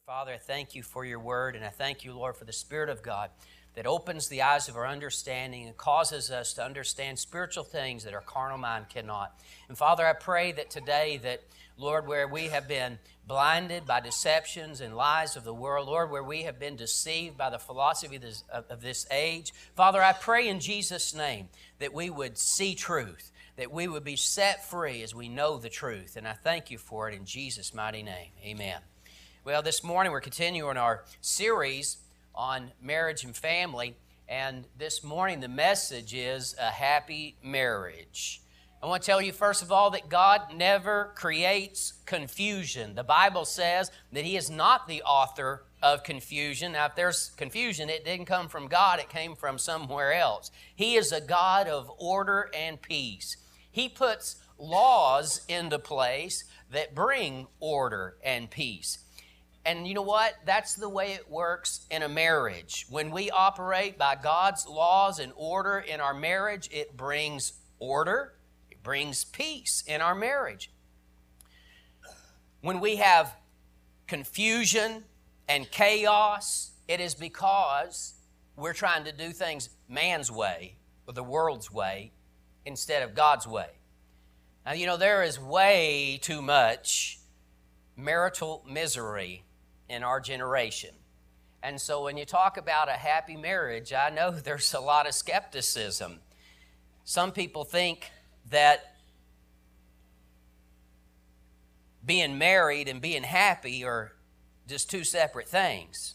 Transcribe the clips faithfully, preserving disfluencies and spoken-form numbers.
Father, I thank you for your word, and I thank you, Lord, for the Spirit of God that opens the eyes of our understanding and causes us to understand spiritual things that our carnal mind cannot. And Father, I pray that today that, Lord, where we have been blinded by deceptions and lies of the world, Lord, where we have been deceived by the philosophy of this, of this age, Father, I pray in Jesus' name that we would see truth, that we would be set free as we know the truth. And I thank you for it in Jesus' mighty name. Amen. Well, this morning we're continuing our series on marriage and family, and this morning the message is a happy marriage. I want to tell you, first of all, that God never creates confusion. The Bible says that He is not the author of confusion. Now, if there's confusion, it didn't come from God, it came from somewhere else. He is a God of order and peace. He puts laws into place that bring order and peace. And you know what? That's the way it works in a marriage. When we operate by God's laws and order in our marriage, it brings order, it brings peace in our marriage. When we have confusion and chaos, it is because we're trying to do things man's way or the world's way instead of God's way. Now, you know, there is way too much marital misery in our generation. And so when you talk about a happy marriage, I know there's a lot of skepticism. Some people think that being married and being happy are just two separate things.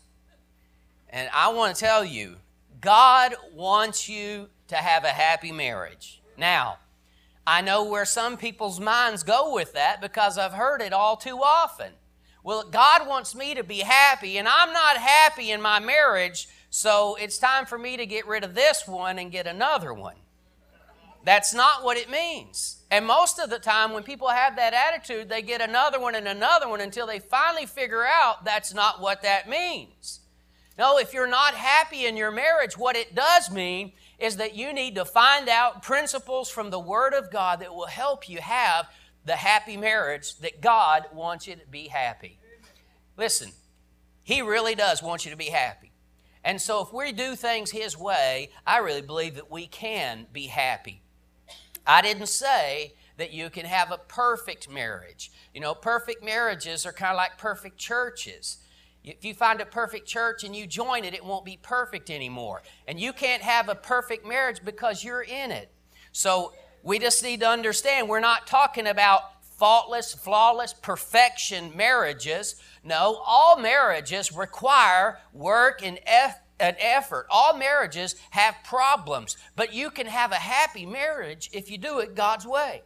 And I want to tell you, God wants you to have a happy marriage. Now, I know where some people's minds go with that because I've heard it all too often. Well, God wants me to be happy, and I'm not happy in my marriage, so it's time for me to get rid of this one and get another one. That's not what it means. And most of the time when people have that attitude, they get another one and another one until they finally figure out that's not what that means. No, if you're not happy in your marriage, what it does mean is that you need to find out principles from the Word of God that will help you have the happy marriage that God wants you to be happy. Listen, He really does want you to be happy. And so if we do things His way, I really believe that we can be happy. I didn't say that you can have a perfect marriage. You know, perfect marriages are kind of like perfect churches. If you find a perfect church and you join it, it won't be perfect anymore. And you can't have a perfect marriage because you're in it. So we just need to understand we're not talking about faultless, flawless, perfection marriages. No, all marriages require work and effort. An effort. All marriages have problems, but you can have a happy marriage if you do it God's way.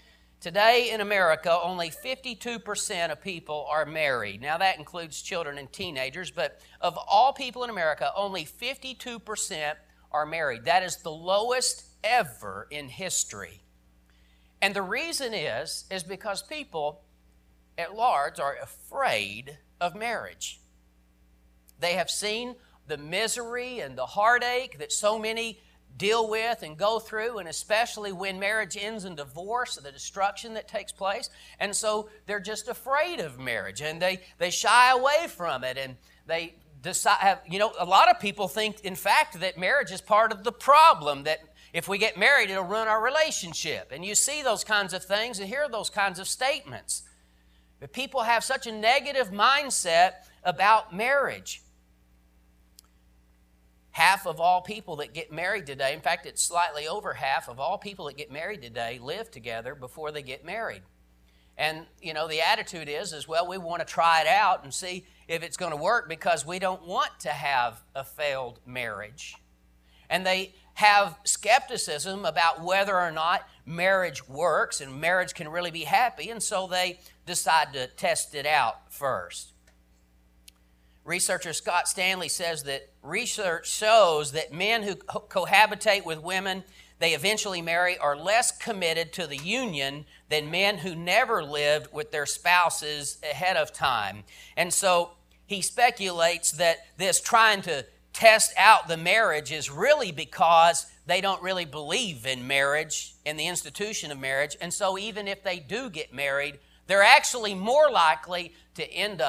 Today in America, only fifty-two percent of people are married. Now that includes children and teenagers, but of all people in America, only fifty-two percent are married. That is the lowest ever in history. And the reason is, is because people at large are afraid of marriage. They have seen the misery and the heartache that so many deal with and go through, and especially when marriage ends in divorce, the destruction that takes place. And so they're just afraid of marriage, and they, they shy away from it, and they decide, have, you know, a lot of people think, in fact, that marriage is part of the problem, that if we get married, it'll ruin our relationship. And you see those kinds of things and hear those kinds of statements. But people have such a negative mindset about marriage. Half of all people that get married today, in fact, it's slightly over half of all people that get married today live together before they get married. And, you know, the attitude is, is, well, we want to try it out and see if it's going to work because we don't want to have a failed marriage. And they have skepticism about whether or not marriage works and marriage can really be happy, and so they decide to test it out first. Researcher Scott Stanley says that research shows that men who co- cohabitate with women they eventually marry are less committed to the union than men who never lived with their spouses ahead of time. And so he speculates that this trying to test out the marriage is really because they don't really believe in marriage and the institution of marriage. And so even if they do get married, they're actually more likely to end up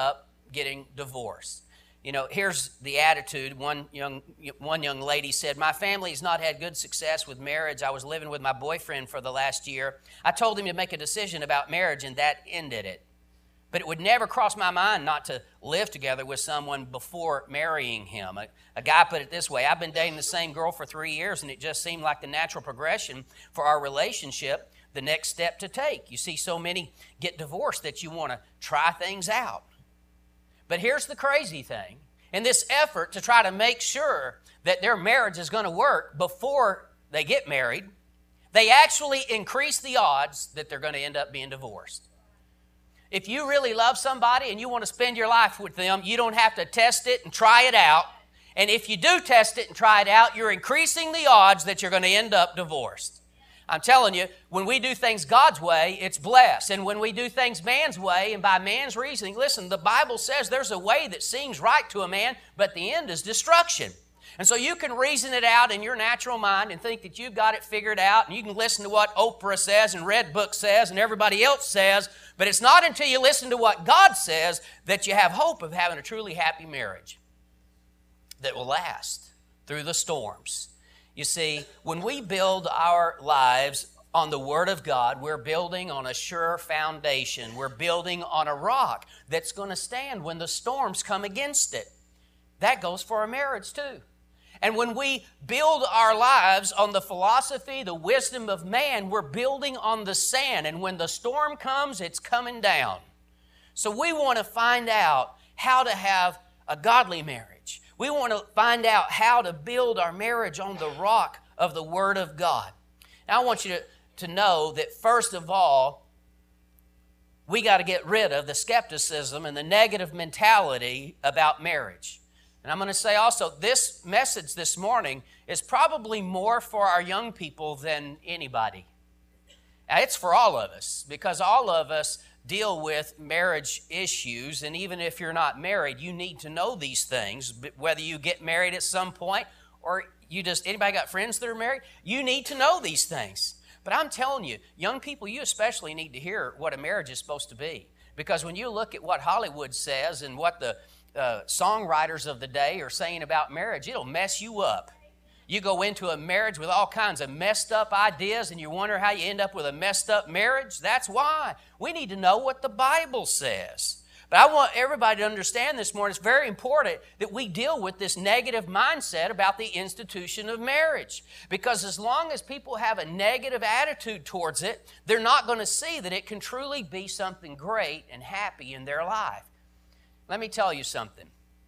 getting divorced. You know, here's the attitude. One young, one young lady said, my family's not had good success with marriage. I was living with my boyfriend for the last year. I told him to make a decision about marriage, and that ended it. But it would never cross my mind not to live together with someone before marrying him. A, a guy put it this way, I've been dating the same girl for three years, and it just seemed like the natural progression for our relationship, the next step to take. You see so many get divorced that you want to try things out. But here's the crazy thing. In this effort to try to make sure that their marriage is going to work before they get married, they actually increase the odds that they're going to end up being divorced. If you really love somebody and you want to spend your life with them, you don't have to test it and try it out. And if you do test it and try it out, you're increasing the odds that you're going to end up divorced. I'm telling you, when we do things God's way, it's blessed. And when we do things man's way and by man's reasoning, listen, the Bible says there's a way that seems right to a man, but the end is destruction. And so you can reason it out in your natural mind and think that you've got it figured out, and you can listen to what Oprah says and Redbook says and everybody else says, but it's not until you listen to what God says that you have hope of having a truly happy marriage that will last through the storms. You see, when we build our lives on the Word of God, we're building on a sure foundation. We're building on a rock that's going to stand when the storms come against it. That goes for our marriage too. And when we build our lives on the philosophy, the wisdom of man, we're building on the sand. And when the storm comes, it's coming down. So we want to find out how to have a godly marriage. We want to find out how to build our marriage on the rock of the Word of God. Now, I want you to, to know that first of all, we got to get rid of the skepticism and the negative mentality about marriage. And I'm going to say also, this message this morning is probably more for our young people than anybody. Now, it's for all of us, because all of us deal with marriage issues, and even if you're not married, you need to know these things. But whether you get married at some point or you just, anybody got friends that are married, you need to know these things. But I'm telling you, young people, you especially need to hear what a marriage is supposed to be. Because when you look at what Hollywood says and what the uh, songwriters of the day are saying about marriage, it'll mess you up. You go into a marriage with all kinds of messed up ideas and you wonder how you end up with a messed up marriage. That's why. We need to know what the Bible says. But I want everybody to understand this morning, it's very important that we deal with this negative mindset about the institution of marriage. Because as long as people have a negative attitude towards it, they're not going to see that it can truly be something great and happy in their life. Let me tell you something.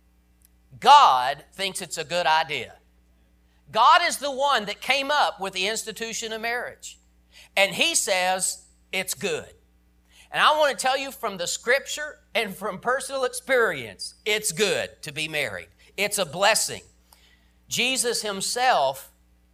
God thinks it's a good idea. God is the one that came up with the institution of marriage. And He says it's good. And I want to tell you from the Scripture and from personal experience, it's good to be married. It's a blessing. Jesus Himself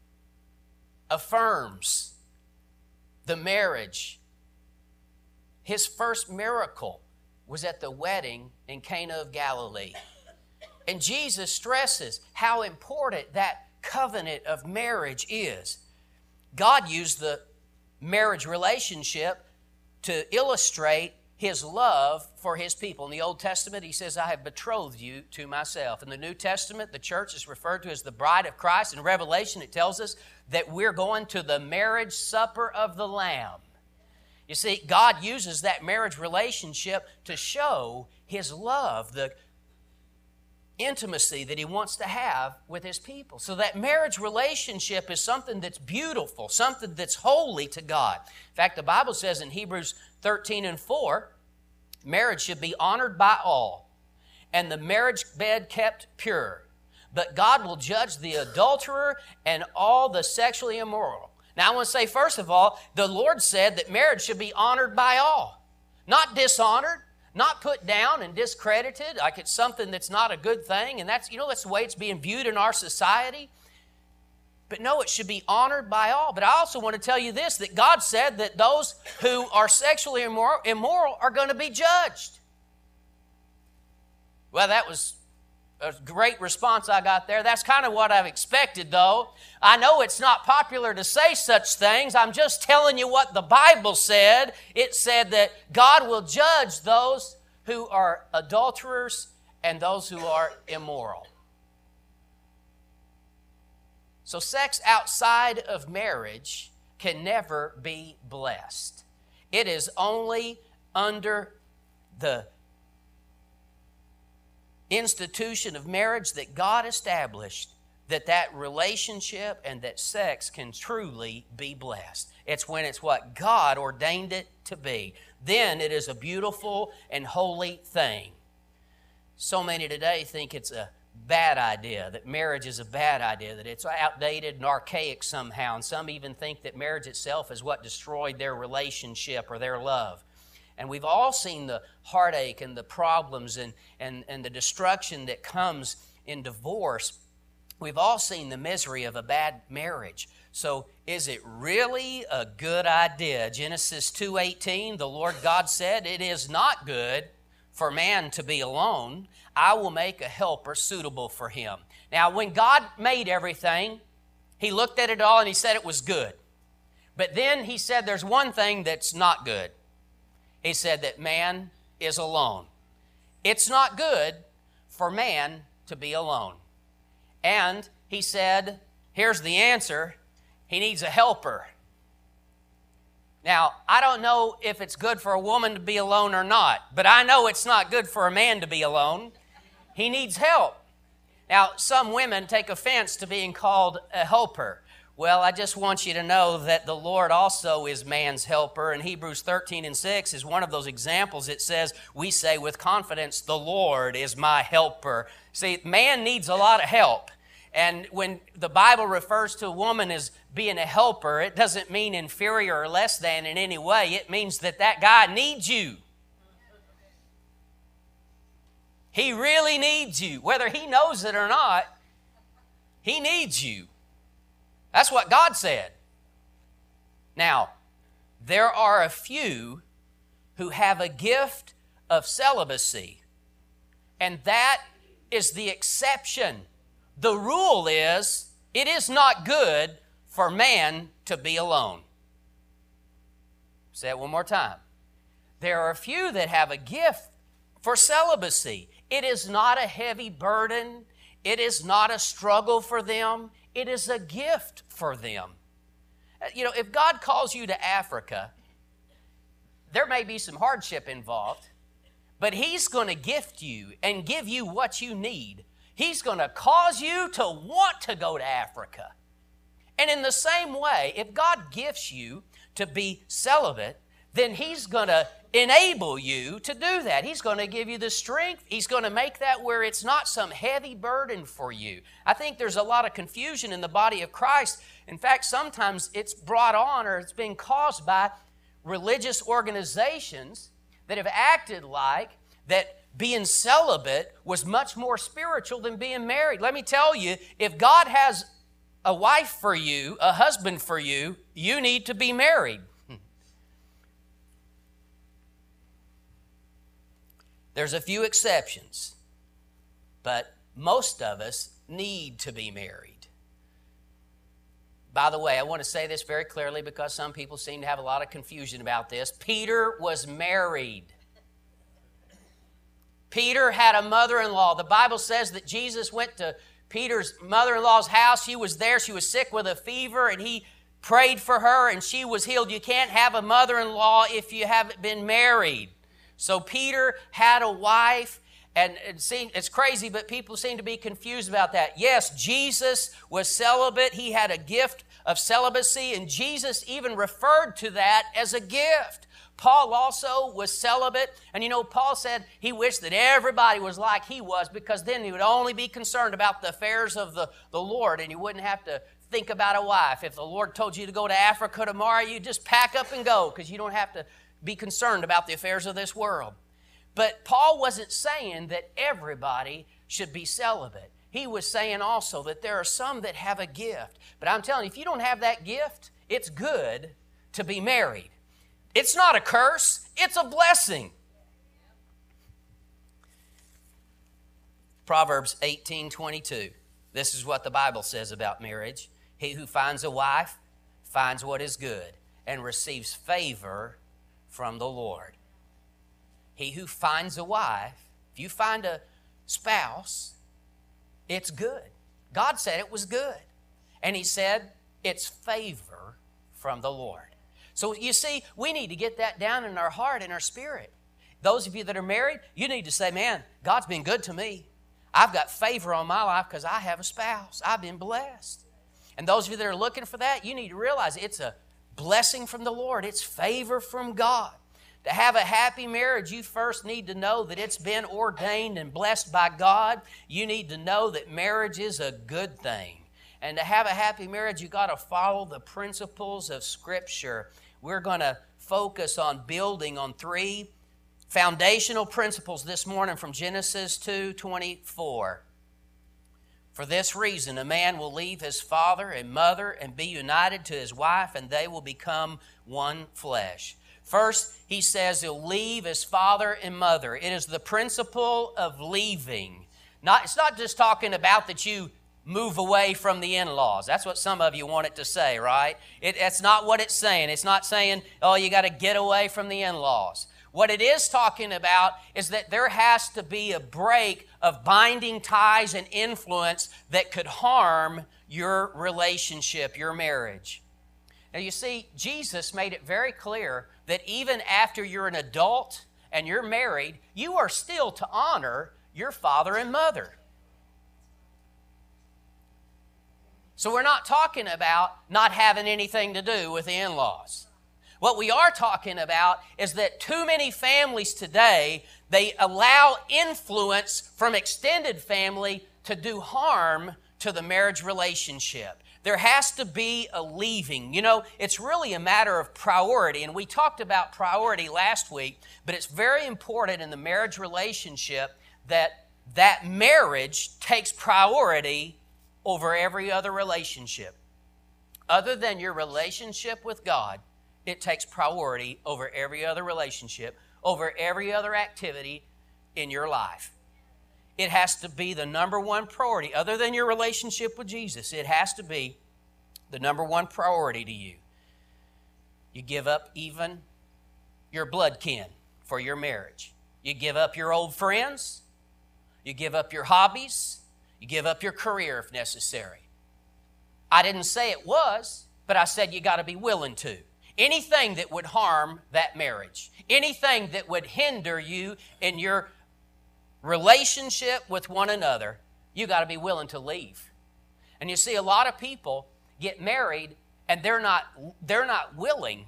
affirms the marriage. His first miracle was at the wedding in Cana of Galilee. And Jesus stresses how important that covenant of marriage is. God used the marriage relationship to illustrate His love for His people. In the Old Testament, He says, I have betrothed you to myself. In the New Testament, the church is referred to as the bride of Christ. In Revelation, it tells us that we're going to the marriage supper of the Lamb. You see, God uses that marriage relationship to show His love, the intimacy that He wants to have with His people. So that marriage relationship is something that's beautiful, something that's holy to God. In fact, the Bible says in Hebrews thirteen and four, marriage should be honored by all, and the marriage bed kept pure. But God will judge the adulterer and all the sexually immoral. Now I want to say, first of all, the Lord said that marriage should be honored by all, not dishonored, not put down and discredited like it's something that's not a good thing. And that's, you know, that's the way it's being viewed in our society. But no, it should be honored by all. But I also want to tell you this, that God said that those who are sexually immoral, immoral are going to be judged. Well, that was a great response I got there. That's kind of what I've expected, though. I know it's not popular to say such things. I'm just telling you what the Bible said. It said that God will judge those who are adulterers and those who are immoral. So sex outside of marriage can never be blessed. It is only under the institution of marriage that God established that that relationship and that sex can truly be blessed. It's when it's what God ordained it to be. Then it is a beautiful and holy thing. So many today think it's a bad idea, that marriage is a bad idea, that it's outdated and archaic somehow, and some even think that marriage itself is what destroyed their relationship or their love. And we've all seen the heartache and the problems and, and, and the destruction that comes in divorce. We've all seen the misery of a bad marriage. So is it really a good idea? Genesis two eighteen, the Lord God said, "It is not good for man to be alone. I will make a helper suitable for him." Now, when God made everything, He looked at it all and He said it was good. But then He said there's one thing that's not good. He said that man is alone. It's not good for man to be alone. And He said, here's the answer, he needs a helper. Now, I don't know if it's good for a woman to be alone or not, but I know it's not good for a man to be alone. He needs help. Now, some women take offense to being called a helper. Well, I just want you to know that the Lord also is man's helper, and Hebrews thirteen and six is one of those examples. It says, we say with confidence, the Lord is my helper. See, man needs a lot of help. And when the Bible refers to a woman as being a helper, it doesn't mean inferior or less than in any way. It means that that guy needs you. He really needs you. Whether he knows it or not, he needs you. That's what God said. Now, there are a few who have a gift of celibacy, and that is the exception. The rule is, it is not good for man to be alone. Say it one more time. There are a few that have a gift for celibacy. It is not a heavy burden. It is not a struggle for them. It is a gift for them. You know, if God calls you to Africa, there may be some hardship involved, but He's going to gift you and give you what you need. He's going to cause you to want to go to Africa. And in the same way, if God gifts you to be celibate, then He's going to enable you to do that. He's going to give you the strength. He's going to make that where it's not some heavy burden for you. I think there's a lot of confusion in the body of Christ. In fact, sometimes it's brought on or it's been caused by religious organizations that have acted like that being celibate was much more spiritual than being married. Let me tell you, if God has a wife for you, a husband for you, you need to be married. There's a few exceptions, but most of us need to be married. By the way, I want to say this very clearly because some people seem to have a lot of confusion about this. Peter was married. Peter had a mother-in-law. The Bible says that Jesus went to Peter's mother-in-law's house. She was there. She was sick with a fever, and he prayed for her, and she was healed. You can't have a mother-in-law if you haven't been married. So Peter had a wife, and it seemed, it's crazy, but people seem to be confused about that. Yes, Jesus was celibate. He had a gift of celibacy, and Jesus even referred to that as a gift. Paul also was celibate, and you know, Paul said he wished that everybody was like he was, because then he would only be concerned about the affairs of the, the Lord, and he wouldn't have to think about a wife. If the Lord told you to go to Africa tomorrow, you just pack up and go, because you don't have to be concerned about the affairs of this world. But Paul wasn't saying that everybody should be celibate. He was saying also that there are some that have a gift. But I'm telling you, if you don't have that gift, it's good to be married. It's not a curse, it's a blessing. Proverbs eighteen twenty-two. This is what the Bible says about marriage. He who finds a wife finds what is good and receives favor from the Lord. he who finds a wife, if you find a spouse, it's good. God said it was good. And he said it's favor from the Lord. So you see, we need to get that down in our heart and our spirit. Those of you that are married, you need to say, man, God's been good to me. I've got favor on my life because I have a spouse. I've been blessed. And those of you that are looking for that, you need to realize it's a blessing from the Lord. It's favor from God. To have a happy marriage, you first need to know that it's been ordained and blessed by God. You need to know that marriage is a good thing. And to have a happy marriage, you've got to follow the principles of Scripture. We're going to focus on building on three foundational principles this morning from Genesis two twenty-four. For this reason, a man will leave his father and mother and be united to his wife, and they will become one flesh. First, he says he'll leave his father and mother. It is the principle of leaving. Not, it's not just talking about that you move away from the in-laws. That's what some of you want it to say, right? It, that's not what it's saying. It's not saying, oh, you got to get away from the in-laws. What it is talking about is that there has to be a break of binding ties and influence that could harm your relationship, your marriage. Now you see, Jesus made it very clear that even after you're an adult and you're married, you are still to honor your father and mother. So we're not talking about not having anything to do with the in-laws. What we are talking about is that too many families today, they allow influence from extended family to do harm to the marriage relationship. There has to be a leaving. You know, it's really a matter of priority, and we talked about priority last week, but it's very important in the marriage relationship that that marriage takes priority over every other relationship. Other than your relationship with God, it takes priority over every other relationship, over every other activity in your life. It has to be the number one priority. Other than your relationship with Jesus, it has to be the number one priority to you. You give up even your blood kin for your marriage. You give up your old friends. You give up your hobbies. You give up your career if necessary. I didn't say it was, but I said you got to be willing to. Anything that would harm that marriage, anything that would hinder you in your relationship with one another, you got to be willing to leave. And you see, a lot of people get married and they're not, they're not willing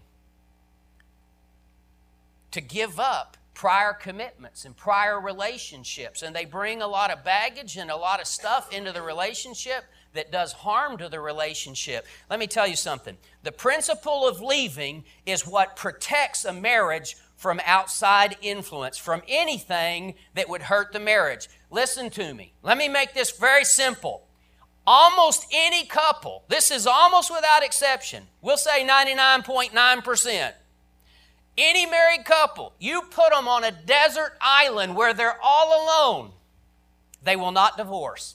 to give up prior commitments and prior relationships. And they bring a lot of baggage and a lot of stuff into the relationship that does harm to the relationship. Let me tell you something. The principle of leaving is what protects a marriage from outside influence, from anything that would hurt the marriage. Listen to me. Let me make this very simple. Almost any couple, this is almost without exception, we'll say ninety-nine point nine percent. Any married couple, you put them on a desert island where they're all alone, they will not divorce.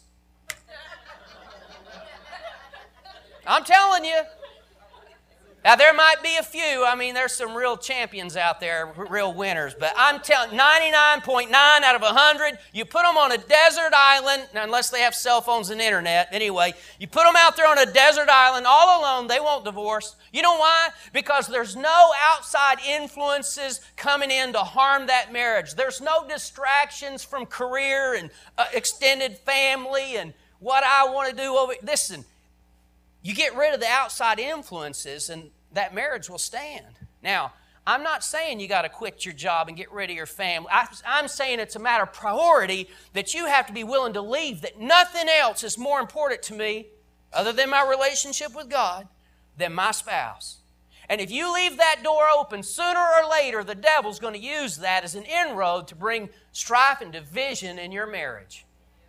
I'm telling you. Now, there might be a few. I mean, there's some real champions out there, real winners. But I'm telling you, ninety-nine point nine out of one hundred, you put them on a desert island, unless they have cell phones and internet. Anyway, you put them out there on a desert island all alone, they won't divorce. You know why? Because there's no outside influences coming in to harm that marriage. There's no distractions from career and uh, extended family and what I want to do over. Listen. You get rid of the outside influences and that marriage will stand. Now, I'm not saying you got to quit your job and get rid of your family. I, I'm saying it's a matter of priority that you have to be willing to leave, that nothing else is more important to me other than my relationship with God than my spouse. And if you leave that door open, sooner or later, the devil's going to use that as an inroad to bring strife and division in your marriage.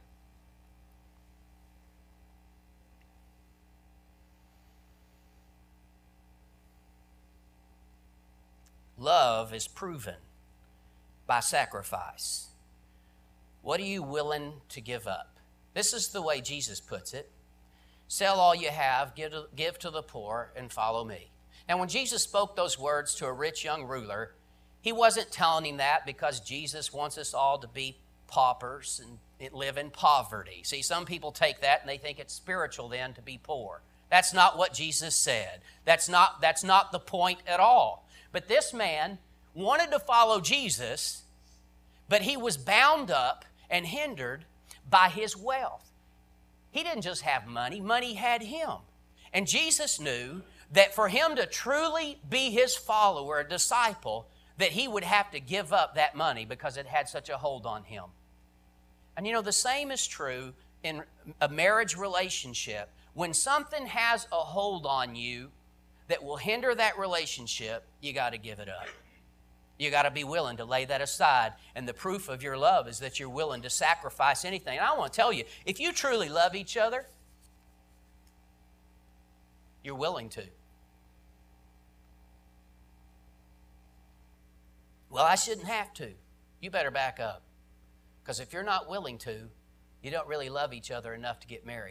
Love is proven by sacrifice. What are you willing to give up? This is the way Jesus puts it. Sell all you have, give to, give to the poor, and follow me. Now, when Jesus spoke those words to a rich young ruler, he He wasn't telling him that because Jesus wants us all to be paupers and live in poverty. See, some people take that and they think it's spiritual then to be poor. That's not what Jesus said. That's not, that's not the point at all. But this man wanted to follow Jesus, but he was bound up and hindered by his wealth. He didn't just have money, money had him. And Jesus knew that for him to truly be his follower, a disciple, that he would have to give up that money because it had such a hold on him. And you know, the same is true in a marriage relationship. When something has a hold on you that will hinder that relationship, you got to give it up. You got to be willing to lay that aside. And the proof of your love is that you're willing to sacrifice anything. And I want to tell you, if you truly love each other, you're willing to. Well, I shouldn't have to. You better back up. Because if you're not willing to, you don't really love each other enough to get married.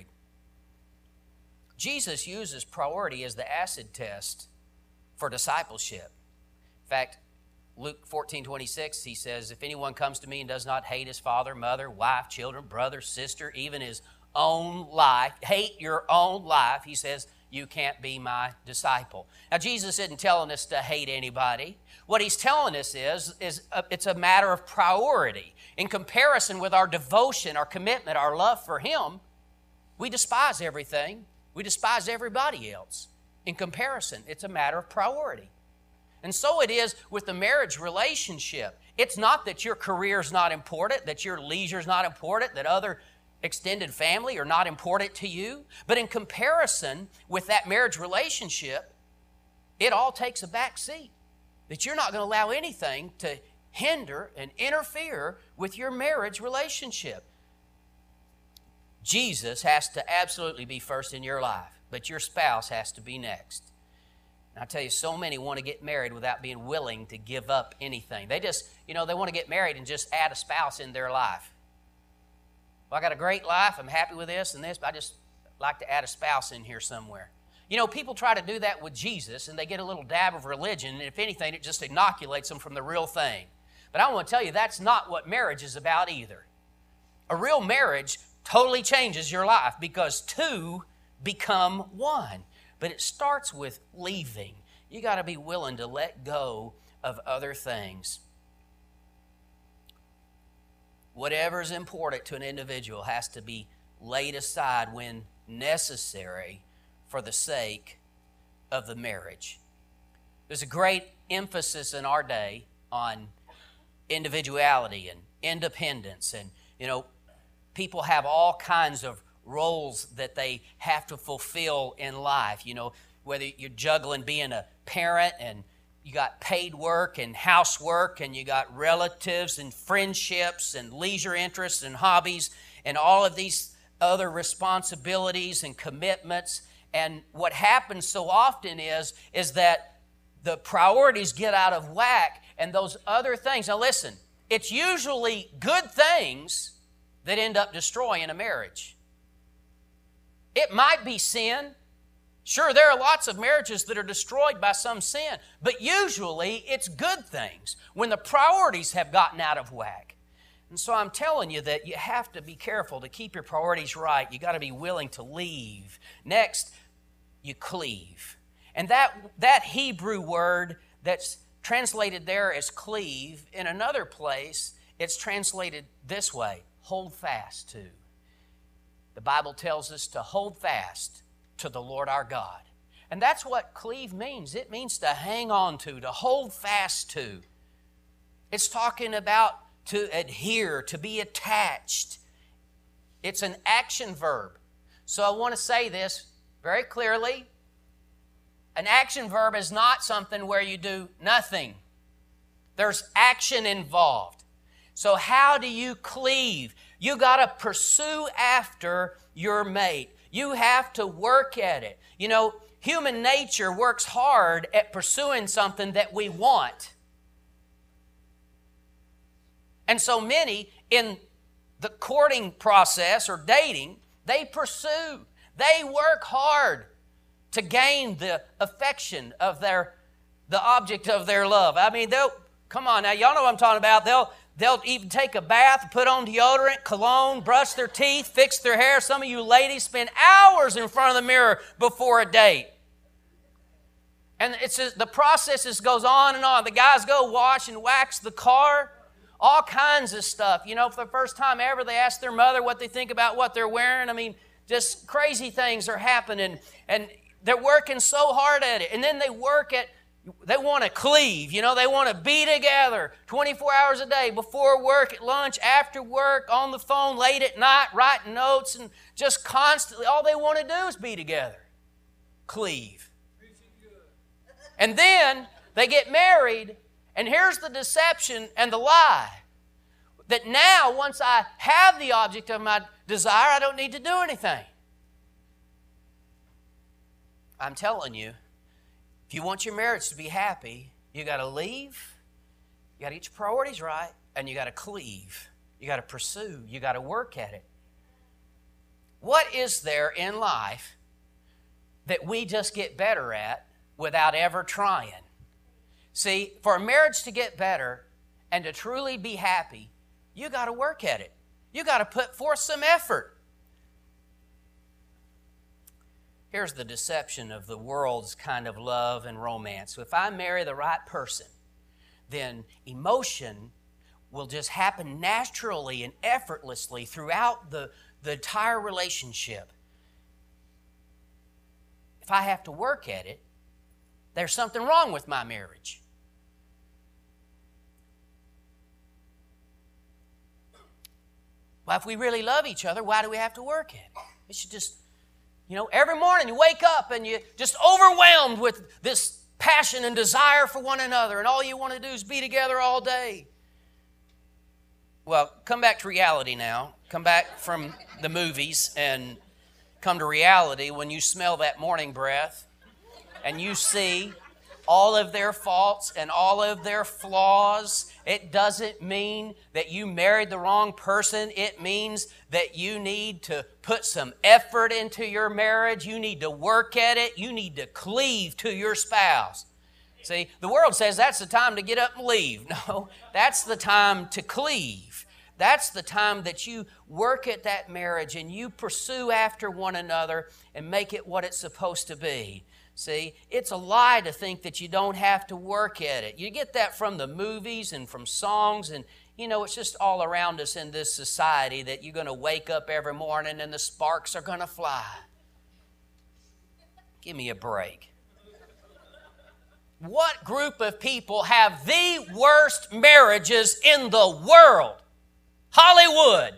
Jesus uses priority as the acid test for discipleship. In fact, Luke fourteen twenty-six, he says, if anyone comes to me and does not hate his father, mother, wife, children, brother, sister, even his own life, hate your own life, he says, you can't be my disciple. Now, Jesus isn't telling us to hate anybody. What he's telling us is, is a, it's a matter of priority. In comparison with our devotion, our commitment, our love for him, we despise everything. We despise everybody else. In comparison, it's a matter of priority. And so it is with the marriage relationship. It's not that your career is not important, that your leisure is not important, that other extended family are not important to you. But in comparison with that marriage relationship, it all takes a back seat. That you're not going to allow anything to hinder and interfere with your marriage relationship. Jesus has to absolutely be first in your life, but your spouse has to be next. And I tell you, so many want to get married without being willing to give up anything. They just, you know, they want to get married and just add a spouse in their life. Well, I got a great life, I'm happy with this and this, but I just like to add a spouse in here somewhere. You know, people try to do that with Jesus, and they get a little dab of religion, and if anything, it just inoculates them from the real thing. But I want to tell you, that's not what marriage is about either. A real marriage totally changes your life because two become one. But it starts with leaving. You got to be willing to let go of other things. Whatever is important to an individual has to be laid aside when necessary for the sake of the marriage. There's a great emphasis in our day on individuality and independence. And, you know, people have all kinds of roles that they have to fulfill in life. You know, whether you're juggling being a parent and you got paid work and housework and you got relatives and friendships and leisure interests and hobbies and all of these other responsibilities and commitments. And what happens so often is, is that the priorities get out of whack and those other things. Now listen, it's usually good things that end up destroying a marriage. It might be sin. Sure, there are lots of marriages that are destroyed by some sin, but usually it's good things when the priorities have gotten out of whack. And so I'm telling you that you have to be careful to keep your priorities right. You got to be willing to leave. Next, you cleave. And that, that Hebrew word that's translated there as cleave, in another place, it's translated this way, hold fast to. The Bible tells us to hold fast to the Lord our God. And that's what cleave means. It means to hang on to, to hold fast to. It's talking about to adhere, to be attached. It's an action verb. So I want to say this very clearly. An action verb is not something where you do nothing. There's action involved. So how do you cleave? You got to pursue after your mate. You have to work at it. You know, human nature works hard at pursuing something that we want. And so many in the courting process or dating, they pursue, they work hard to gain the affection of their, the object of their love. I mean, they'll, Come on now, y'all know what I'm talking about. They'll, they'll even take a bath, put on deodorant, cologne, brush their teeth, fix their hair. Some of you ladies spend hours in front of the mirror before a date. And it's just, the process just goes on and on. The guys go wash and wax the car, all kinds of stuff. You know, for the first time ever, they ask their mother what they think about what they're wearing. I mean, just crazy things are happening. And they're working so hard at it. And then they work at, they want to cleave. You know, they want to be together twenty-four hours a day, before work, at lunch, after work, on the phone, late at night, writing notes, and just constantly, all they want to do is be together. Cleave. And then they get married, and here's the deception and the lie. That now, once I have the object of my desire, I don't need to do anything. I'm telling you, if you want your marriage to be happy, you got to leave, you got to get your priorities right, and you got to cleave. You got to pursue. You got to work at it. What is there in life that we just get better at without ever trying? See, for a marriage to get better and to truly be happy, you got to work at it. You got to put forth some effort. Here's the deception of the world's kind of love and romance. So if I marry the right person, then emotion will just happen naturally and effortlessly throughout the, the entire relationship. If I have to work at it, there's something wrong with my marriage. Well, if we really love each other, why do we have to work at it? It should just, you know, every morning you wake up and you're just overwhelmed with this passion and desire for one another, and all you want to do is be together all day. Well, come back to reality now. Come back from the movies and come to reality when you smell that morning breath and you see all of their faults and all of their flaws. It doesn't mean that you married the wrong person. It means that you need to put some effort into your marriage. You need to work at it. You need to cleave to your spouse. See, the world says that's the time to get up and leave. No, that's the time to cleave. That's the time that you work at that marriage and you pursue after one another and make it what it's supposed to be. See, it's a lie to think that you don't have to work at it. You get that from the movies and from songs, and you know, it's just all around us in this society that you're going to wake up every morning and the sparks are going to fly. Give me a break. What group of people have the worst marriages in the world? Hollywood.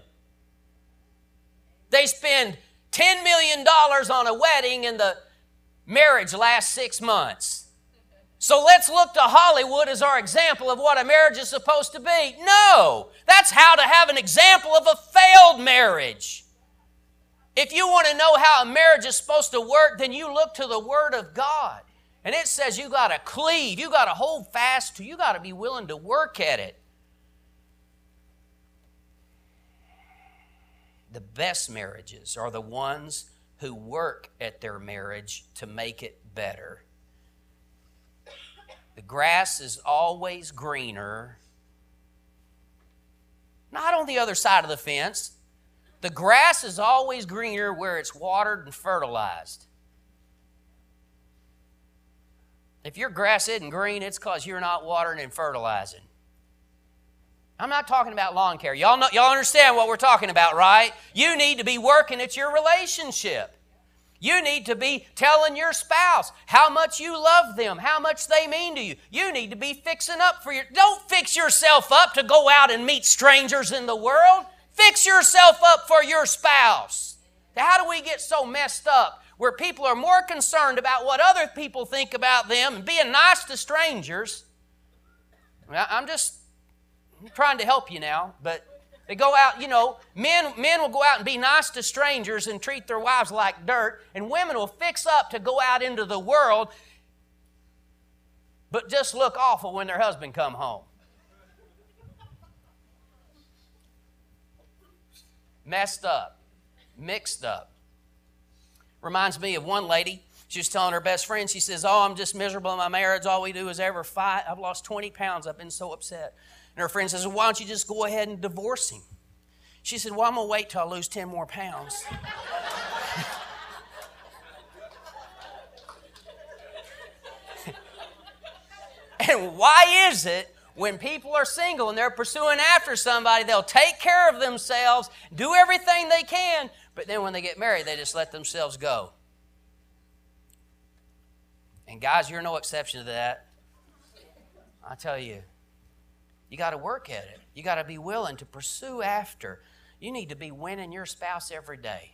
They spend ten million dollars on a wedding and the marriage lasts six months. So let's look to Hollywood as our example of what a marriage is supposed to be. No, that's how to have an example of a failed marriage. If you want to know how a marriage is supposed to work, then you look to the Word of God. And it says you got to cleave, you got to hold fast to, you got to be willing to work at it. The best marriages are the ones who work at their marriage to make it better. The grass is always greener, not on the other side of the fence. The grass is always greener where it's watered and fertilized. If your grass isn't green, it's because you're not watering and fertilizing. I'm not talking about lawn care. Y'all know, y'all understand what we're talking about, right? You need to be working at your relationship. You need to be telling your spouse how much you love them, how much they mean to you. You need to be fixing up for your... Don't fix yourself up to go out and meet strangers in the world. Fix yourself up for your spouse. How do we get so messed up where people are more concerned about what other people think about them and being nice to strangers? I'm just... I'm trying to help you now, but they go out, you know, men, men will go out and be nice to strangers and treat their wives like dirt, and women will fix up to go out into the world, but just look awful when their husband come home. Messed up, mixed up. Reminds me of one lady She was telling her best friend, she says, oh, I'm just miserable in my marriage. All we do is ever fight. I've lost twenty pounds. I've been so upset. And her friend says, well, why don't you just go ahead and divorce him? She said, well, I'm going to wait till I lose ten more pounds. And why is it when people are single and they're pursuing after somebody, they'll take care of themselves, do everything they can, but then when they get married, they just let themselves go? And guys, you're no exception to that. I tell you, you got to work at it. You got to be willing to pursue after. You need to be winning your spouse every day.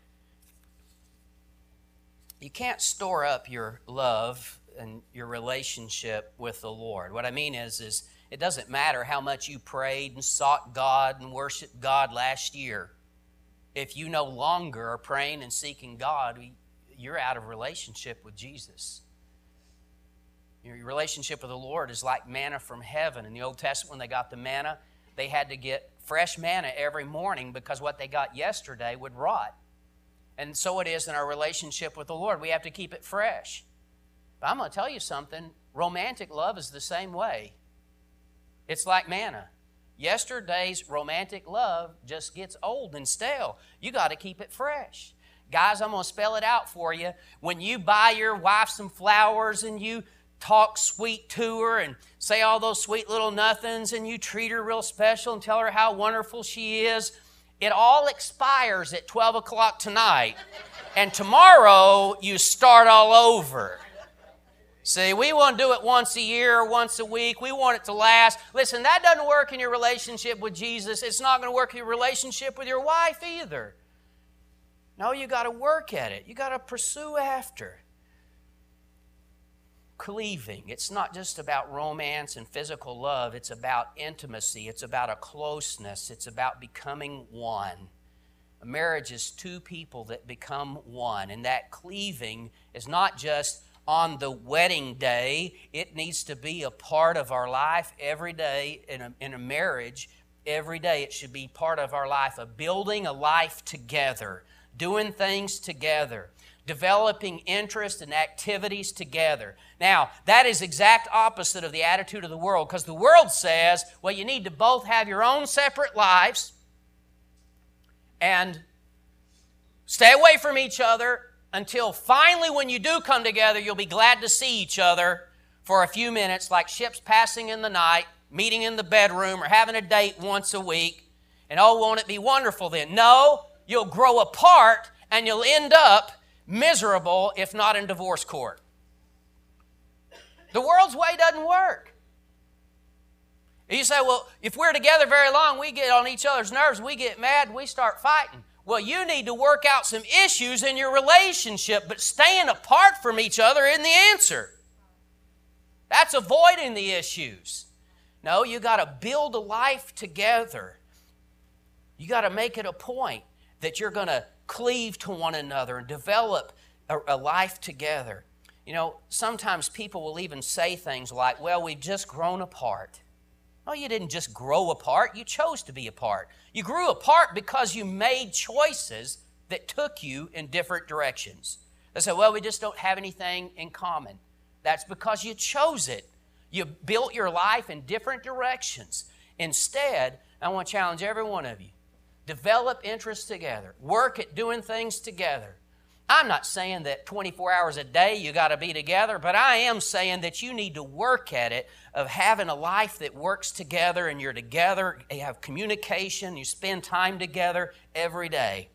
You can't store up your love and your relationship with the Lord. What I mean is, is it doesn't matter how much you prayed and sought God and worshiped God last year. If you no longer are praying and seeking God, you're out of relationship with Jesus. Your relationship with the Lord is like manna from heaven. In the Old Testament, when they got the manna, they had to get fresh manna every morning because what they got yesterday would rot. And so it is in our relationship with the Lord. We have to keep it fresh. But I'm going to tell you something. Romantic love is the same way. It's like manna. Yesterday's romantic love just gets old and stale. You got to keep it fresh. Guys, I'm going to spell it out for you. When you buy your wife some flowers and you talk sweet to her and say all those sweet little nothings and you treat her real special and tell her how wonderful she is, it all expires at twelve o'clock tonight. And tomorrow you start all over. See, we want to do it once a year, once a week. We want it to last. Listen, that doesn't work in your relationship with Jesus. It's not going to work in your relationship with your wife either. No, you got to work at it. You got to pursue after. Cleaving. It's not just about romance and physical love. It's about intimacy. It's about a closeness. It's about becoming one. A marriage is two people that become one. And that cleaving is not just on the wedding day. It needs to be a part of our life every day. In a, in a marriage, every day it should be part of our life, of building a life together, doing things together, developing interest and activities together. Now, that is exact opposite of the attitude of the world, because the world says, well, you need to both have your own separate lives and stay away from each other until finally when you do come together, you'll be glad to see each other for a few minutes, like ships passing in the night, meeting in the bedroom, or having a date once a week. And oh, won't it be wonderful then? No, you'll grow apart and you'll end up miserable, if not in divorce court. The world's way doesn't work. You say, well, if we're together very long, we get on each other's nerves, we get mad, we start fighting. Well, you need to work out some issues in your relationship, but staying apart from each other isn't the answer. That's avoiding the issues. No, you got to build a life together. You got to make it a point that you're going to cleave to one another and develop a, a life together. You know, sometimes people will even say things like, well, we've just grown apart. No, you didn't just grow apart. You chose to be apart. You grew apart because you made choices that took you in different directions. They say, well, we just don't have anything in common. That's because you chose it. You built your life in different directions. Instead, I want to challenge every one of you. Develop interests together. Work at doing things together. I'm not saying that twenty-four hours a day you got to be together, but I am saying that you need to work at it, of having a life that works together and you're together, you have communication, you spend time together every day.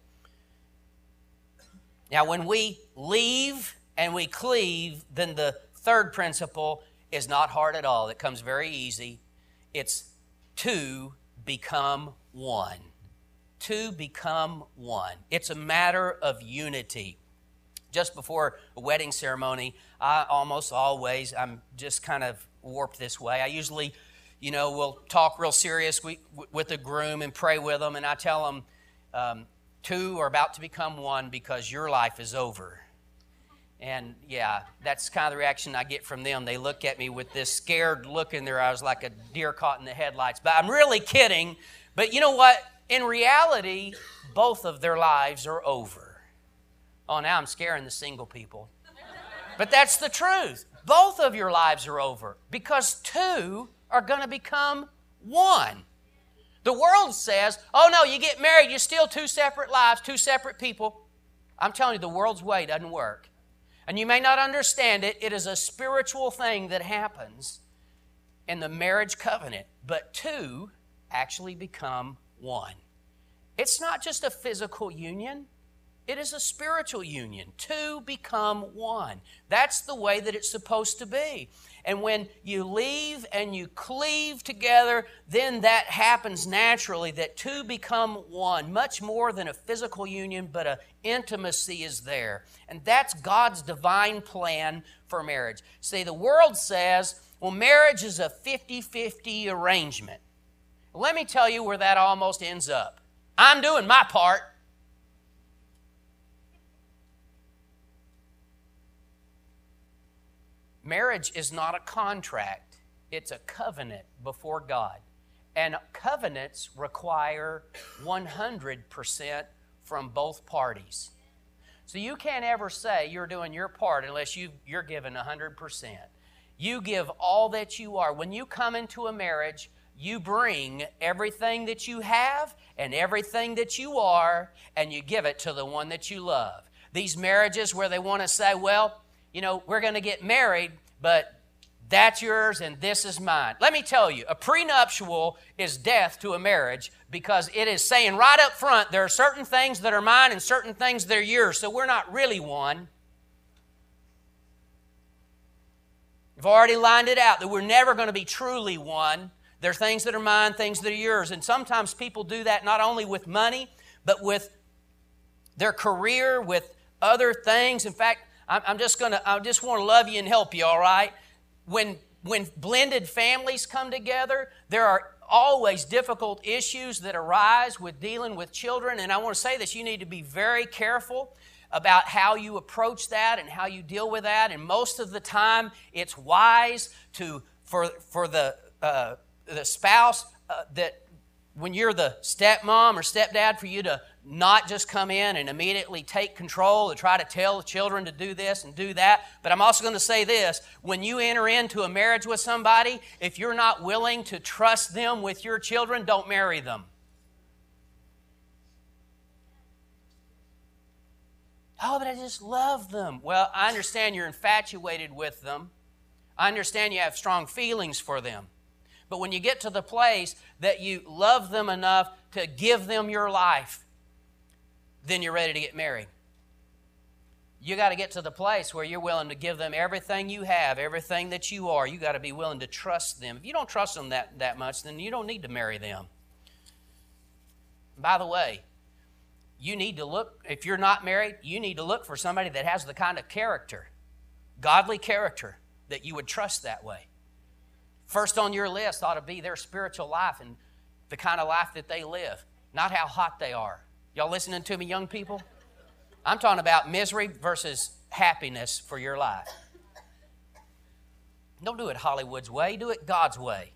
Now, when we leave and we cleave, then the third principle is not hard at all. It comes very easy. It's to become one. To become one. It's a matter of unity. Just before a wedding ceremony, I almost always, I'm just kind of warped this way. I usually, you know, will talk real serious with the groom and pray with them, and I tell them, um, two are about to become one because your life is over. And yeah, that's kind of the reaction I get from them. They look at me with this scared look in their eyes like a deer caught in the headlights. But I'm really kidding. But you know what? In reality, both of their lives are over. Oh, now I'm scaring the single people. But that's the truth. Both of your lives are over because two are going to become one. The world says, oh no, you get married, you're still two separate lives, two separate people. I'm telling you, the world's way doesn't work. And you may not understand it. It is a spiritual thing that happens in the marriage covenant. But two actually become one. It's not just a physical union. It is a spiritual union. Two become one. That's the way that it's supposed to be. And when you leave and you cleave together, then that happens naturally, that two become one. Much more than a physical union, but an intimacy is there. And that's God's divine plan for marriage. See, the world says, well, marriage is a fifty-fifty arrangement. Let me tell you where that almost ends up. I'm doing my part. Marriage is not a contract. It's a covenant before God. And covenants require one hundred percent from both parties. So you can't ever say you're doing your part unless you, you're giving one hundred percent. You give all that you are. When you come into a marriage, you bring everything that you have and everything that you are, and you give it to the one that you love. These marriages where they want to say, well, you know, we're going to get married, but that's yours and this is mine. Let me tell you, a prenuptial is death to a marriage because it is saying right up front, there are certain things that are mine and certain things that are yours, so we're not really one. We've already lined it out that we're never going to be truly one. There are things that are mine, things that are yours. And sometimes people do that not only with money, but with their career, with other things. In fact, I'm just going to, I just want to love you and help you, all right? When, when blended families come together, there are always difficult issues that arise with dealing with children. And I want to say this, you need to be very careful about how you approach that and how you deal with that. And most of the time, it's wise to, for, for the, uh, the spouse uh, that when you're the stepmom or stepdad, for you to not just come in and immediately take control and try to tell the children to do this and do that. But I'm also going to say this, when you enter into a marriage with somebody, if you're not willing to trust them with your children, don't marry them. Oh, but I just love them. Well, I understand you're infatuated with them. I understand you have strong feelings for them. But when you get to the place that you love them enough to give them your life, then you're ready to get married. You got to get to the place where you're willing to give them everything you have, everything that you are. You got to be willing to trust them. If you don't trust them that, that much, then you don't need to marry them. By the way, you need to look, if you're not married, you need to look for somebody that has the kind of character, godly character, that you would trust that way. First on your list ought to be their spiritual life and the kind of life that they live, not how hot they are. Y'all listening to me, young people? I'm talking about misery versus happiness for your life. Don't do it Hollywood's way. Do it God's way.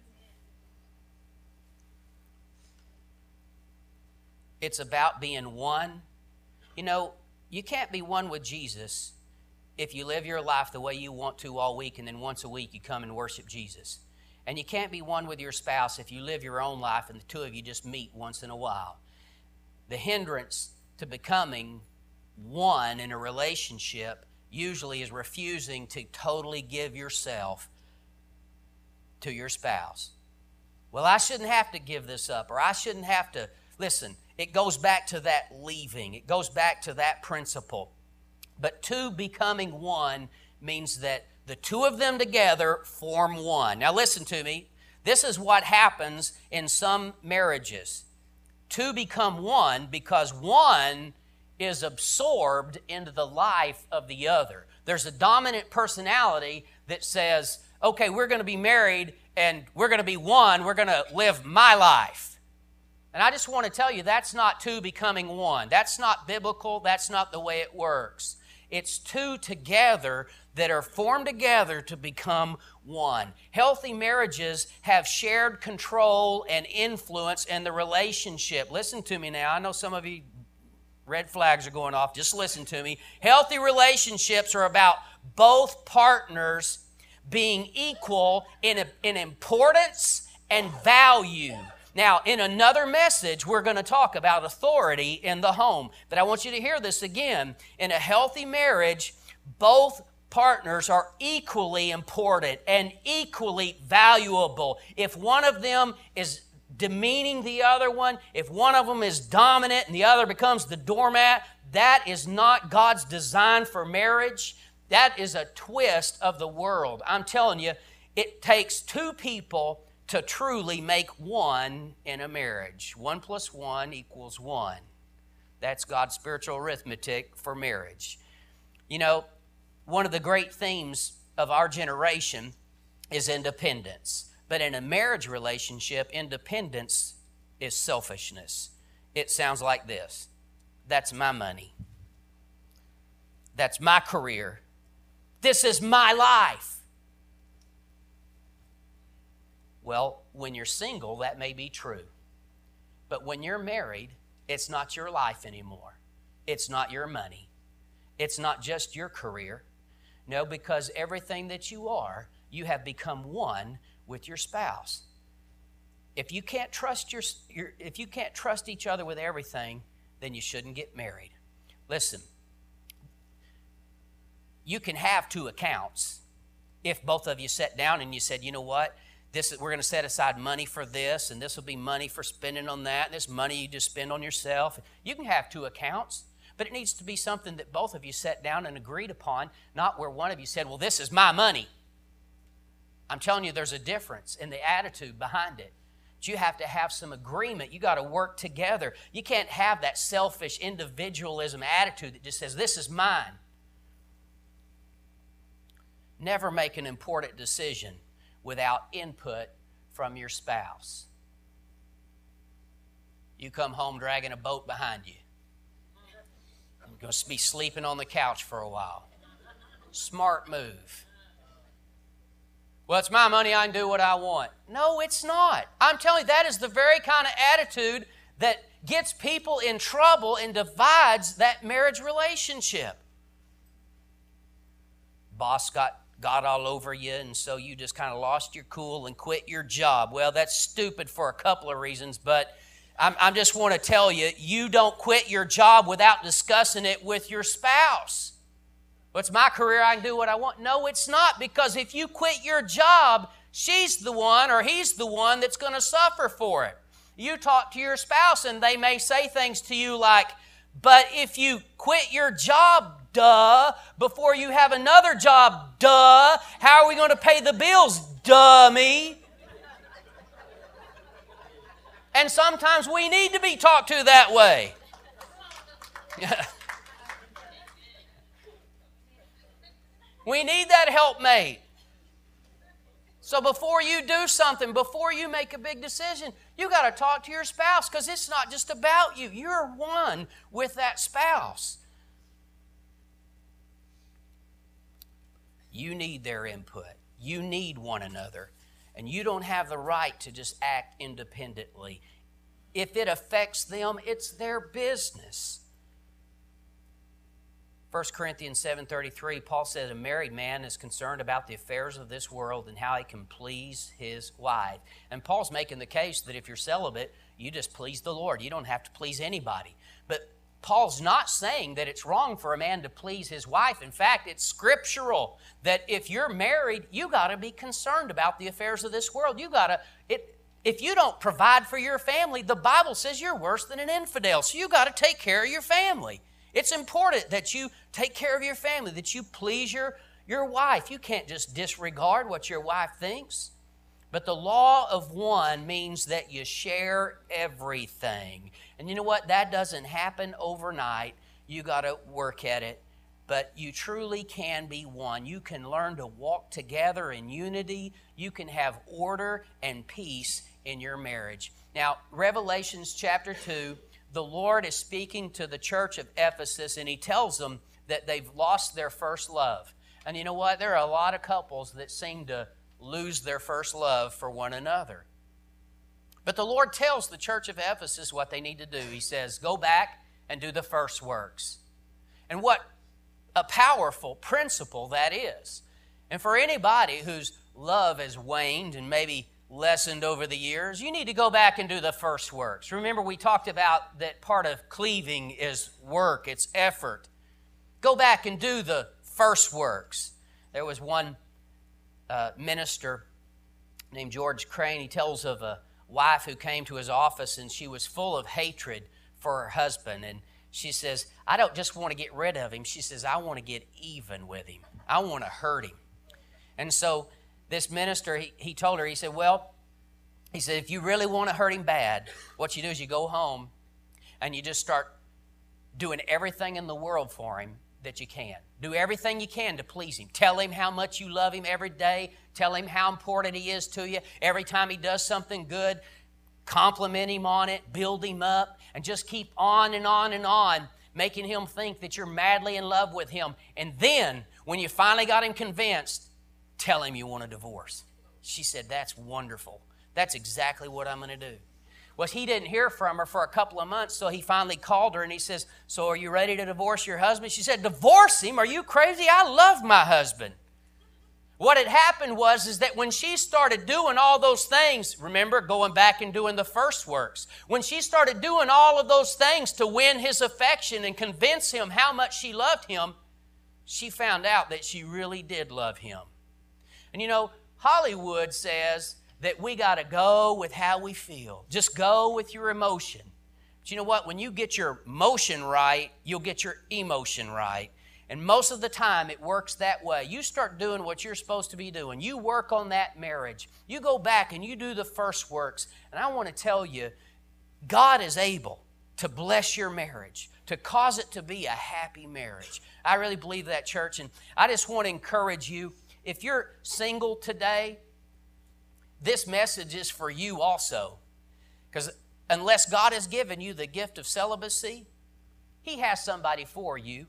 It's about being one. You know, you can't be one with Jesus if you live your life the way you want to all week and then once a week you come and worship Jesus. And you can't be one with your spouse if you live your own life and the two of you just meet once in a while. The hindrance to becoming one in a relationship usually is refusing to totally give yourself to your spouse. Well, I shouldn't have to give this up, or I shouldn't have to. Listen, it goes back to that leaving. It goes back to that principle. But two becoming one means that the two of them together form one. Now listen to me. This is what happens in some marriages. Two become one because one is absorbed into the life of the other. There's a dominant personality that says, okay, we're going to be married and we're going to be one. We're going to live my life. And I just want to tell you, that's not two becoming one. That's not biblical. That's not the way it works. It's two together that are formed together to become one. Healthy marriages have shared control and influence in the relationship. Listen to me now. I know some of you Red flags are going off. Just listen to me. Healthy relationships are about both partners being equal in, in importance and value. Now, in another message, we're going to talk about authority in the home. But I want you to hear this again. In a healthy marriage, both partners are equally important and equally valuable. If one of them is demeaning the other one, if one of them is dominant and the other becomes the doormat, that is not God's design for marriage. That is a twist of the world. I'm telling you, it takes two people to truly make one in a marriage. One plus one equals one. That's God's spiritual arithmetic for marriage. You know, one of the great themes of our generation is independence. But in a marriage relationship, independence is selfishness. It sounds like this. That's my money. That's my career. This is my life. Well, when you're single, that may be true. But when you're married, it's not your life anymore. It's not your money. It's not just your career. No, because everything that you are, you have become one with your spouse. If you can't trust your, your if you can't trust each other with everything, then you shouldn't get married. Listen, you can have two accounts if both of you sat down and you said, you know what? This is, we're going to set aside money for this, and this will be money for spending on that, and this money you just spend on yourself. You can have two accounts, but it needs to be something that both of you sat down and agreed upon, not where one of you said, well, this is my money. I'm telling you, there's a difference in the attitude behind it. But you have to have some agreement. You got to work together. You can't have that selfish individualism attitude that just says, this is mine. Never make an important decision without input from your spouse. You come home dragging a boat behind you. I'm going to be sleeping on the couch for a while. Smart move. Well, it's my money, I can do what I want. No, it's not. I'm telling you, that is the very kind of attitude that gets people in trouble and divides that marriage relationship. Boss got got all over you, and so you just kind of lost your cool and quit your job. Well, that's stupid for a couple of reasons, but I'm, I just want to tell you, you don't quit your job without discussing it with your spouse. Well, it's my career, I can do what I want. No, it's not, because if you quit your job, she's the one or he's the one that's going to suffer for it. You talk to your spouse, and they may say things to you like, but if you quit your job, duh, before you have another job, duh, how are we going to pay the bills, dummy? And sometimes we need to be talked to that way. We need that helpmate. So before you do something, before you make a big decision, you got to talk to your spouse, because it's not just about you. You're one with that spouse. You need their input. You need one another. And you don't have the right to just act independently. If it affects them, it's their business. First Corinthians seven thirty-three, Paul said a married man is concerned about the affairs of this world and how he can please his wife. And Paul's making the case that if you're celibate, you just please the Lord. You don't have to please anybody. But Paul's not saying that it's wrong for a man to please his wife. In fact, it's scriptural that if you're married, you got to be concerned about the affairs of this world. You got to, it, if you don't provide for your family, the Bible says you're worse than an infidel. So you got to take care of your family. It's important that you take care of your family, that you please your, your wife. You can't just disregard what your wife thinks. But the law of one means that you share everything. And you know what? That doesn't happen overnight. You got to work at it. But you truly can be one. You can learn to walk together in unity. You can have order and peace in your marriage. Now, Revelations chapter two, the Lord is speaking to the church of Ephesus, and He tells them that they've lost their first love. And you know what? There are a lot of couples that seem to lose their first love for one another. But the Lord tells the church of Ephesus what they need to do. He says, go back and do the first works. And what a powerful principle that is. And for anybody whose love has waned and maybe lessened over the years, you need to go back and do the first works. Remember, we talked about that part of cleaving is work, it's effort. Go back and do the first works. There was one uh, minister named George Crane. He tells of a wife who came to his office and she was full of hatred for her husband. And she says, I don't just want to get rid of him. She says, I want to get even with him. I want to hurt him. And so this minister, he, he told her, he said, well, he said, if you really want to hurt him bad, what you do is you go home and you just start doing everything in the world for him that you can. Do everything you can to please him. Tell him how much you love him every day. Tell him how important he is to you. Every time he does something good, compliment him on it, build him up, and just keep on and on and on, making him think that you're madly in love with him. And then, when you finally got him convinced, tell him you want a divorce. She said, that's wonderful. That's exactly what I'm going to do. Well, he didn't hear from her for a couple of months, so he finally called her and he says, so are you ready to divorce your husband? She said, divorce him? Are you crazy? I love my husband. What had happened was is that when she started doing all those things, remember, going back and doing the first works, when she started doing all of those things to win his affection and convince him how much she loved him, she found out that she really did love him. And you know, Hollywood says that we got to go with how we feel. Just go with your emotion. But you know what? When you get your motion right, you'll get your emotion right. And most of the time, it works that way. You start doing what you're supposed to be doing. You work on that marriage. You go back and you do the first works. And I want to tell you, God is able to bless your marriage, to cause it to be a happy marriage. I really believe that, church. And I just want to encourage you, if you're single today, this message is for you also. Because unless God has given you the gift of celibacy, He has somebody for you.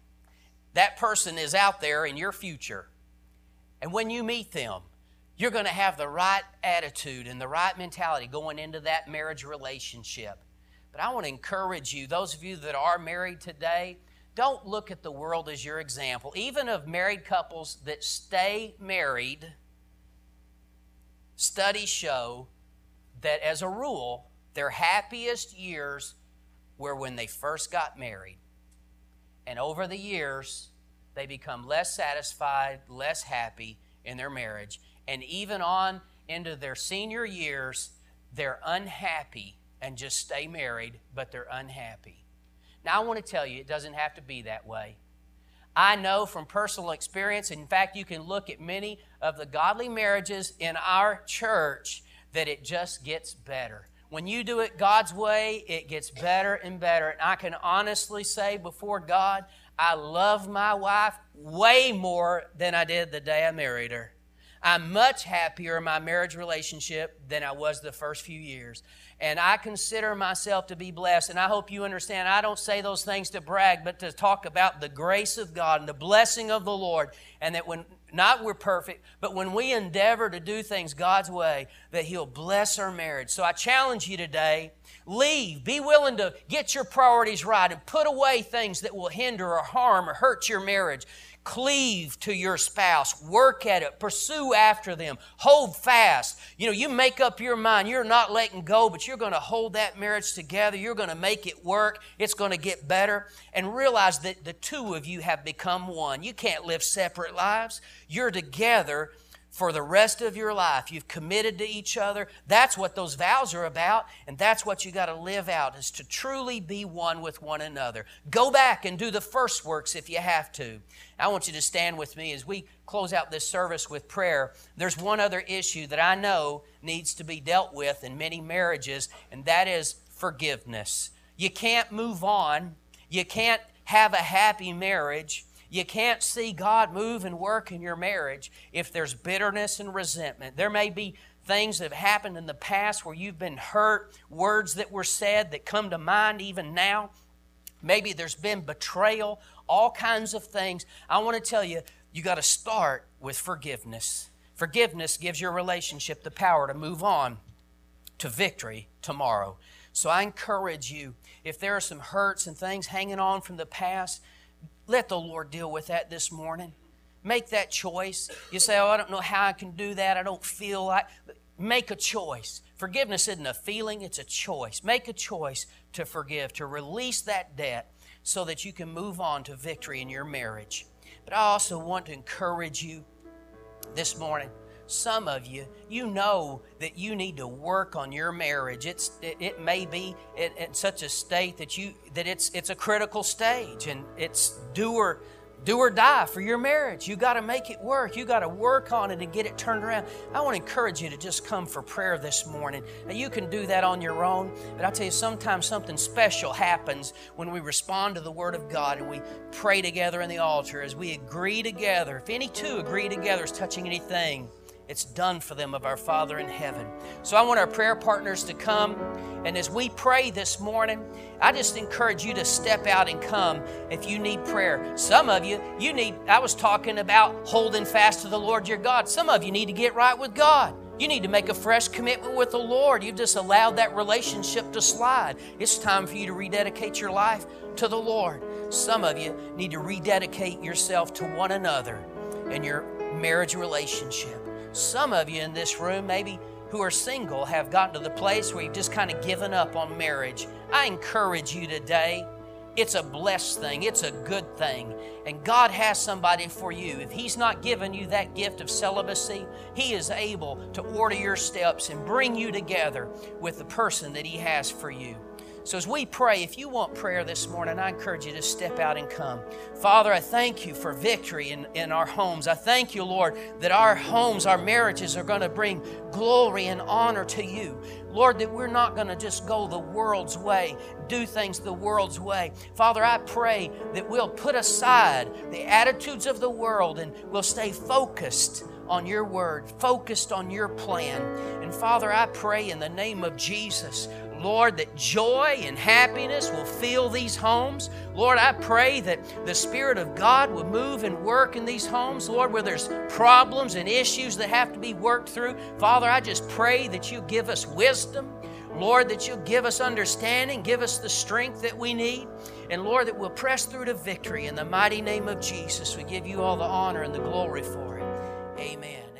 That person is out there in your future. And when you meet them, you're going to have the right attitude and the right mentality going into that marriage relationship. But I want to encourage you, those of you that are married today, don't look at the world as your example. Even of married couples that stay married, studies show that as a rule, their happiest years were when they first got married. And over the years, they become less satisfied, less happy in their marriage. And even on into their senior years, they're unhappy and just stay married, but they're unhappy. Now, I want to tell you, it doesn't have to be that way. I know from personal experience, in fact, you can look at many of the godly marriages in our church, that it just gets better. When you do it God's way, it gets better and better. And I can honestly say before God, I love my wife way more than I did the day I married her. I'm much happier in my marriage relationship than I was the first few years. And I consider myself to be blessed. And I hope you understand, I don't say those things to brag, but to talk about the grace of God and the blessing of the Lord. And that when, not we're perfect, but when we endeavor to do things God's way, that He'll bless our marriage. So I challenge you today, leave. Be willing to get your priorities right and put away things that will hinder or harm or hurt your marriage. Cleave to your spouse. Work at it. Pursue after them. Hold fast. You know, you make up your mind. You're not letting go, but you're going to hold that marriage together. You're going to make it work. It's going to get better. And realize that the two of you have become one. You can't live separate lives. You're together for the rest of your life. You've committed to each other. That's what those vows are about, and that's what you got to live out, is to truly be one with one another. Go back and do the first works if you have to. I want you to stand with me as we close out this service with prayer. There's one other issue that I know needs to be dealt with in many marriages, and that is forgiveness. You can't move on. You can't have a happy marriage. You can't see God move and work in your marriage if there's bitterness and resentment. There may be things that have happened in the past where you've been hurt, words that were said that come to mind even now. Maybe there's been betrayal, all kinds of things. I want to tell you, you got to start with forgiveness. Forgiveness gives your relationship the power to move on to victory tomorrow. So I encourage you, if there are some hurts and things hanging on from the past, let the Lord deal with that this morning. Make that choice. You say, oh, I don't know how I can do that. I don't feel like... Make a choice. Forgiveness isn't a feeling, it's a choice. Make a choice to forgive, to release that debt so that you can move on to victory in your marriage. But I also want to encourage you this morning. Some of you, you know that you need to work on your marriage. It's it, it may be in, in such a state that you that it's it's a critical stage, and it's do or do or die for your marriage. You got to make it work. You got to work on it and get it turned around. I want to encourage you to just come for prayer this morning. Now, you can do that on your own, but I tell you, sometimes something special happens when we respond to the Word of God and we pray together in the altar as we agree together. If any two agree together as touching anything, it's done for them of our Father in heaven. So I want our prayer partners to come. And as we pray this morning, I just encourage you to step out and come if you need prayer. Some of you, you need, I was talking about holding fast to the Lord your God. Some of you need to get right with God. You need to make a fresh commitment with the Lord. You've just allowed that relationship to slide. It's time for you to rededicate your life to the Lord. Some of you need to rededicate yourself to one another in your marriage relationship. Some of you in this room, maybe who are single, have gotten to the place where you've just kind of given up on marriage. I encourage you today. It's a blessed thing. It's a good thing. And God has somebody for you. If He's not given you that gift of celibacy, He is able to order your steps and bring you together with the person that He has for you. So as we pray, if you want prayer this morning, I encourage you to step out and come. Father, I thank you for victory in, in our homes. I thank you, Lord, that our homes, our marriages are going to bring glory and honor to you. Lord, that we're not going to just go the world's way, do things the world's way. Father, I pray that we'll put aside the attitudes of the world and we'll stay focused on your word, focused on your plan. And Father, I pray in the name of Jesus, Lord, that joy and happiness will fill these homes. Lord, I pray that the Spirit of God will move and work in these homes. Lord, where there's problems and issues that have to be worked through, Father, I just pray that you give us wisdom. Lord, that you'll give us understanding, give us the strength that we need. And Lord, that we'll press through to victory. In the mighty name of Jesus, we give you all the honor and the glory for it. Amen.